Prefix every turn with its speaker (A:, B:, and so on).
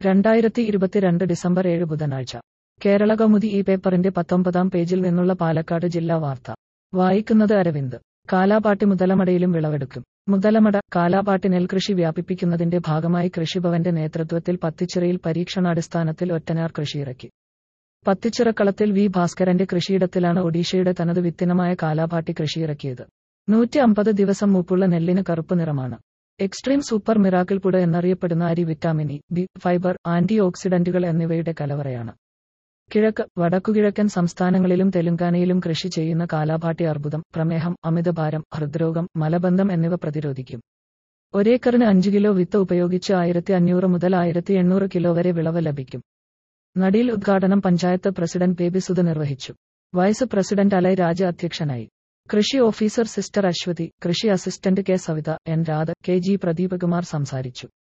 A: 2022 December 7 ബുധനാഴ്ച കേരളകൗമുദി ഈ പേപ്പറിന്റെ 19-ാം പേജിൽ നിന്നുള്ള പാലക്കാട് ജില്ലാ വാർത്ത വായിക്കുന്നത് അരവിന്ദ്. കാലാപാട്ടി മുതലമടയിലും വിളവെടുക്കും. മുതലമട കാലാപാട്ടി നെൽകൃഷി വ്യാപിപ്പിക്കുന്നതിന്റെ ഭാഗമായി കൃഷിഭവന്റെ നേതൃത്വത്തിൽ പത്തിച്ചിറയിൽ പരീക്ഷണാടിസ്ഥാനത്തിൽ ഒറ്റനാർ കൃഷിയിറക്കി. പത്തിച്ചിറക്കളത്തിൽ വി ഭാസ്കരന്റെ കൃഷിയിടത്തിലാണ് ഒഡീഷയുടെ തനത് വിത്തിനമായ കാലാപാട്ടി കൃഷിയിറക്കിയത്. 150 ദിവസം മൂപ്പുള്ള നെല്ലിന് കറുപ്പ് നിറമാണ്. എക്സ്ട്രീം സൂപ്പർ മിറാക്കിൾ പുട എന്നറിയപ്പെടുന്ന അരി വിറ്റാമിൻ ഇ, ബി, ഫൈബർ, ആന്റി ഓക്സിഡന്റുകൾ എന്നിവയുടെ കലവറയാണ്. കിഴക്ക്, വടക്കുകിഴക്കൻ സംസ്ഥാനങ്ങളിലും തെലുങ്കാനയിലും കൃഷി ചെയ്യുന്ന കാലാപാട്ടി അർബുദം, പ്രമേഹം, അമിതഭാരം, ഹൃദ്രോഗം, മലബന്ധം എന്നിവ പ്രതിരോധിക്കും. ഒരേക്കറിന് 5 കിലോ വിത്ത് ഉപയോഗിച്ച് 1500 മുതൽ 1800 കിലോ വരെ വിളവ് ലഭിക്കും. നടീൽ ഉദ്ഘാടനം പഞ്ചായത്ത് പ്രസിഡന്റ് ബേബി സുധ നിർവഹിച്ചു. വൈസ് പ്രസിഡന്റ് അലൈ രാജ അധ്യക്ഷനായി. കൃഷി ഓഫീസർ സിസ്റ്റർ അശ്വതി, കൃഷി assistant K Savitha, N Radha, K G Pradeepkumar സംസാരിച്ചു.